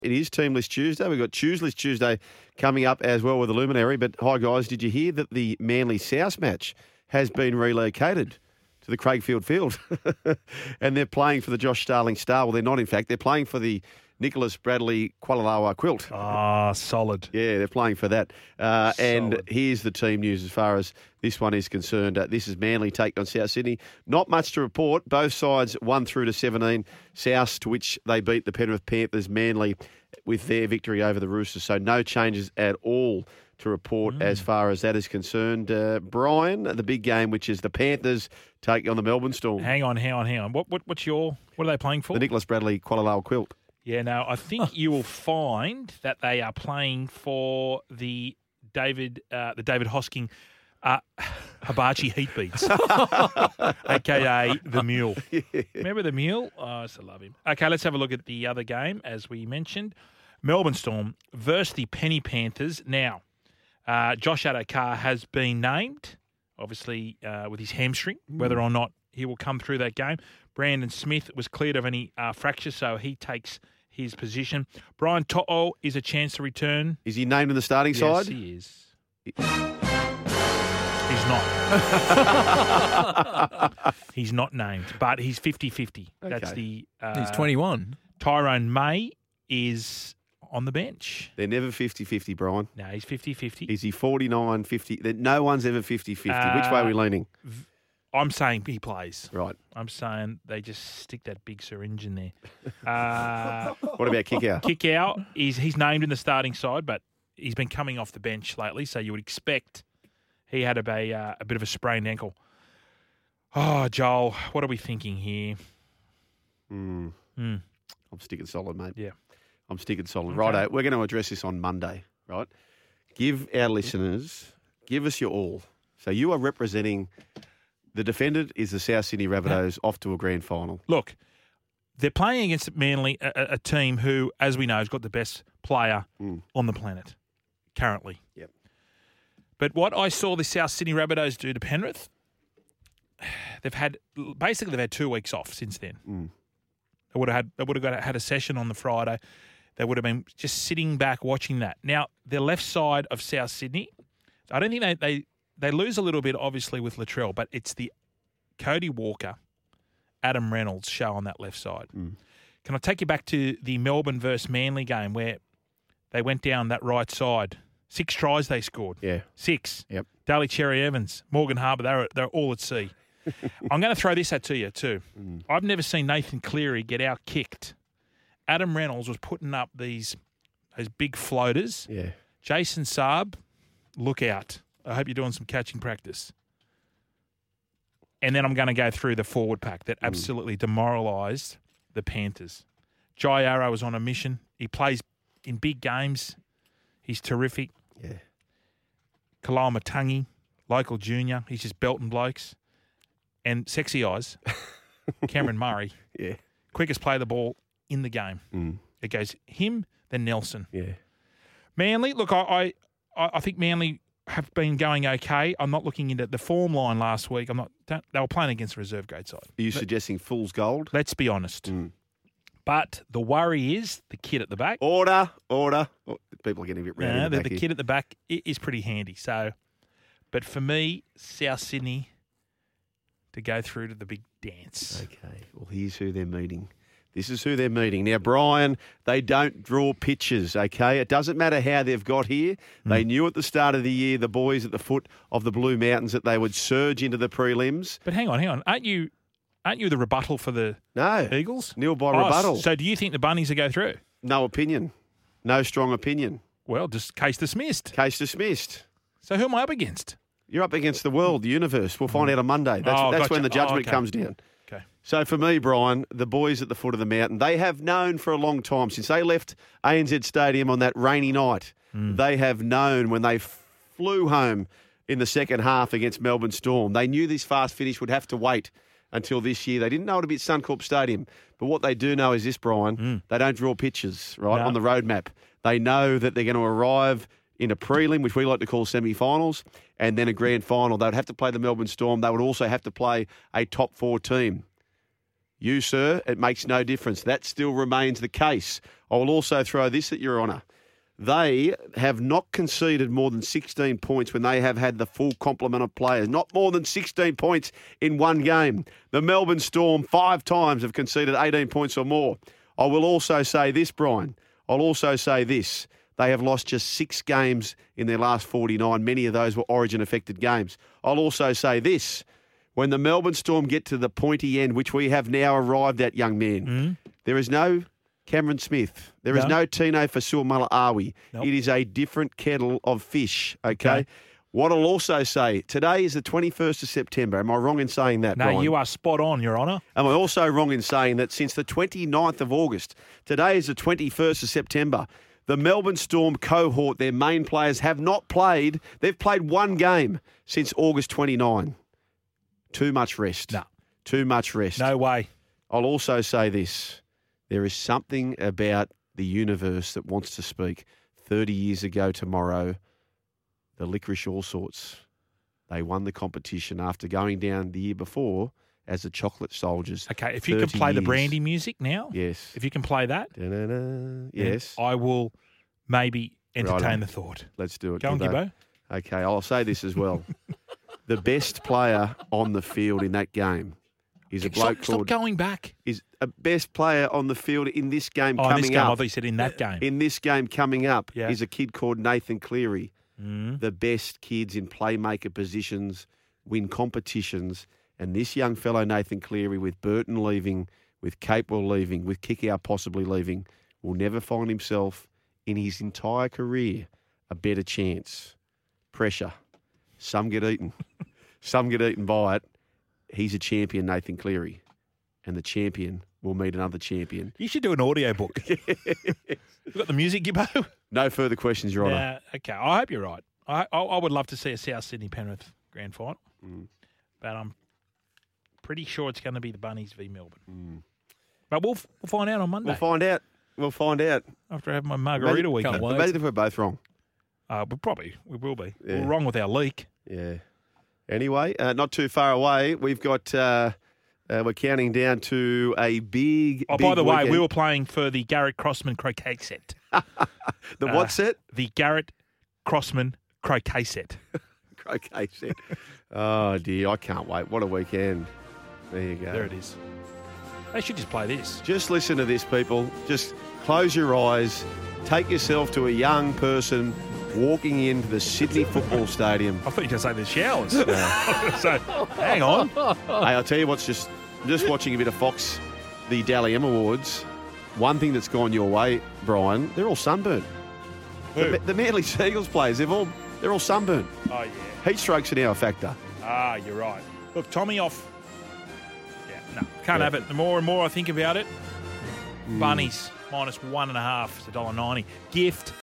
It is Teamless Tuesday. We've got Chooseless Tuesday coming up as well with the Luminary. But, hi, guys, did you hear that the Manly South match has been relocated to the Craigfield Field? And they're playing for the Josh Starling Star. Well, they're not, in fact. They're playing for the Nicholas Bradley Kualalawa Quilt. Ah, solid. Yeah, they're playing for that. And here's the team news as far as this one is concerned. This is Manly take on South Sydney. Not much to report. Both sides 1 through to 17. South, to which they beat the Penrith Panthers. Manly with their victory over the Roosters. So no changes at all to report as far as that is concerned. Brian, the big game, which is the Panthers taking on the Melbourne Storm. Hang on. What are they playing for? The Nicholas Bradley Kualalawa Quilt. Yeah, no, I think you will find that they are playing for the David Hosking Hibachi Heat Beats, a.k.a. the Mule. Yeah. Remember the Mule? Oh, I used to love him. Okay, let's have a look at the other game, as we mentioned. Melbourne Storm versus the Penny Panthers. Now, Josh Adokar has been named, obviously, with his hamstring, whether or not he will come through that game. Brandon Smith was cleared of any fracture, so he takes his position. Brian To'o is a chance to return. Is he named in the starting side? Yes, he is. He's not. He's not named, but he's 50-50. Okay. That's the... he's 21. Tyrone May is on the bench. They're never 50-50, Brian. No, he's 50-50. Is he 49-50? No one's ever 50-50. Which way are we leaning? I'm saying he plays. Right. I'm saying they just stick that big syringe in there. What about kick out? Kick out, he's named in the starting side, but he's been coming off the bench lately, so you would expect he had a bit of a sprained ankle. Oh, Joel, what are we thinking here? I'm sticking solid, mate. Yeah. I'm sticking solid. Okay. Righto, we're going to address this on Monday, right? Give our listeners, give us your all. So you are representing... The defendant is the South Sydney Rabbitohs off to a grand final. Look, they're playing against Manly, a team who, as we know, has got the best player on the planet currently. Yep. But what I saw the South Sydney Rabbitohs do to Penrith, they've had 2 weeks off since then. They would have had a session on the Friday. They would have been just sitting back watching that. Now, the left side of South Sydney, I don't think they lose a little bit, obviously, with Latrell, but it's the Cody Walker, Adam Reynolds show on that left side. Can I take you back to the Melbourne versus Manly game where they went down that right side? 6 tries they scored. Yeah. 6. Yep. Daly Cherry Evans, Morgan Harbour, they're all at sea. I'm going to throw this at to you too. I've never seen Nathan Cleary get out-kicked. Adam Reynolds was putting up those big floaters. Yeah. Jason Saab, look out. I hope you're doing some catching practice. And then I'm going to go through the forward pack that absolutely demoralised the Panthers. Jai Arrow was on a mission. He plays in big games. He's terrific. Yeah. Kalama Matangi, local junior. He's just belting blokes. And sexy eyes, Cameron Murray. Yeah. Quickest player of the ball in the game. It goes him, then Nelson. Yeah. Manly, look, I think Manly have been going okay. I'm not looking into the form line last week. They were playing against the reserve grade side. Are you suggesting fool's gold? Let's be honest. But the worry is the kid at the back. Order. Oh, people are getting a bit rowdy. The kid at the back is pretty handy. So, but for me, South Sydney to go through to the big dance. Okay. Well, here's who they're meeting. This is who they're meeting. Now, Brian, they don't draw pictures, okay? It doesn't matter how they've got here. They knew at the start of the year, the boys at the foot of the Blue Mountains, that they would surge into the prelims. But hang on. Aren't you the rebuttal for the Eagles? Nil by rebuttal. So do you think the Bunnies will go through? No opinion. No strong opinion. Well, just case dismissed. Case dismissed. So who am I up against? You're up against the world, the universe. We'll find out on Monday. That's gotcha. when the judgment okay. comes down. Okay. So for me, Brian, the boys at the foot of the mountain, they have known for a long time, since they left ANZ Stadium on that rainy night, they have known when they flew home in the second half against Melbourne Storm, they knew this fast finish would have to wait until this year. They didn't know it would be at Suncorp Stadium. But what they do know is this, Brian, they don't draw pictures, right, on the roadmap. They know that they're going to arrive in a prelim, which we like to call semi-finals, and then a grand final. They would have to play the Melbourne Storm. They would also have to play a top 4 team. You, sir, it makes no difference. That still remains the case. I will also throw this at your honour. They have not conceded more than 16 points when they have had the full complement of players. Not more than 16 points in one game. The Melbourne Storm 5 times have conceded 18 points or more. I will also say this, Brian. I'll also say this. They have lost just 6 games in their last 49. Many of those were Origin-affected games. I'll also say this. When the Melbourne Storm get to the pointy end, which we have now arrived at, young man, there is no Cameron Smith. There is no Tino Fasuamala-Awi. Nope. It is a different kettle of fish, okay? What I'll also say, today is the 21st of September. Am I wrong in saying that, No, Brian? you are spot on, Your Honour. Am I also wrong in saying that since the 29th of August, today is the 21st of September, the Melbourne Storm cohort, their main players, have not played. They've played 1 game since August 29. Too much rest. No. Too much rest. No way. I'll also say this. There is something about the universe that wants to speak. 30 years ago tomorrow, the Licorice All Sorts, they won the competition after going down the year before as the Chocolate Soldiers. Okay, if you can play the Brandy music now, Yes. if you can play that, Da-na-na. Yes. I will maybe entertain Righto. the thought. Let's do it. Go on, Gibbo. Gibbo. Okay, I'll say this as well. The best player on the field in that game is a bloke Stop called... going back. Is a best player on the field in this game Oh, in coming this game, I up. thought you said in that game. In this game coming up Yeah. is a kid called Nathan Cleary. The best kids in playmaker positions win competitions. And this young fellow, Nathan Cleary, with Burton leaving, with Capewell leaving, with Kickout possibly leaving, will never find himself in his entire career a better chance. Pressure. Some get eaten. Some get eaten by it. He's a champion, Nathan Cleary. And the champion will meet another champion. You should do an audio book. You got the music, Gibbo? No further questions, Your Honour. Okay, I hope you're right. I would love to see a South Sydney Penrith grand final, but I'm pretty sure it's going to be the Bunnies v Melbourne. But we'll find out on Monday. We'll find out. We'll find out. After I have my margarita weekend. can't wait. Imagine if we're both wrong. We will be. Yeah. We're wrong with our leak. Yeah. Anyway, not too far away. We've got, we're counting down to a big, Oh, big by the way, weekend. we were playing for the Garrett Crossman croquet set. The what set? The Garrett Crossman croquet set. Okay, set. Oh, dear. I can't wait. What a weekend. There you go. There it is. They should just play this. Just listen to this, people. Just close your eyes. Take yourself to a young person walking into the Sydney Football Stadium. I thought you were going to say the showers. So, hang on. Hey, I'll tell you what's just watching a bit of Fox, the Dally M Awards. One thing that's gone your way, Brian, they're all sunburnt. Who? The Manly Seagulls players, they're all sunburnt. Oh, yeah. Heat strokes are now a factor. Ah, you're right. Look, Tommy off. Yeah, no, can't have it. The more and more I think about it, Bunnies -1.5 is $1.90. Gift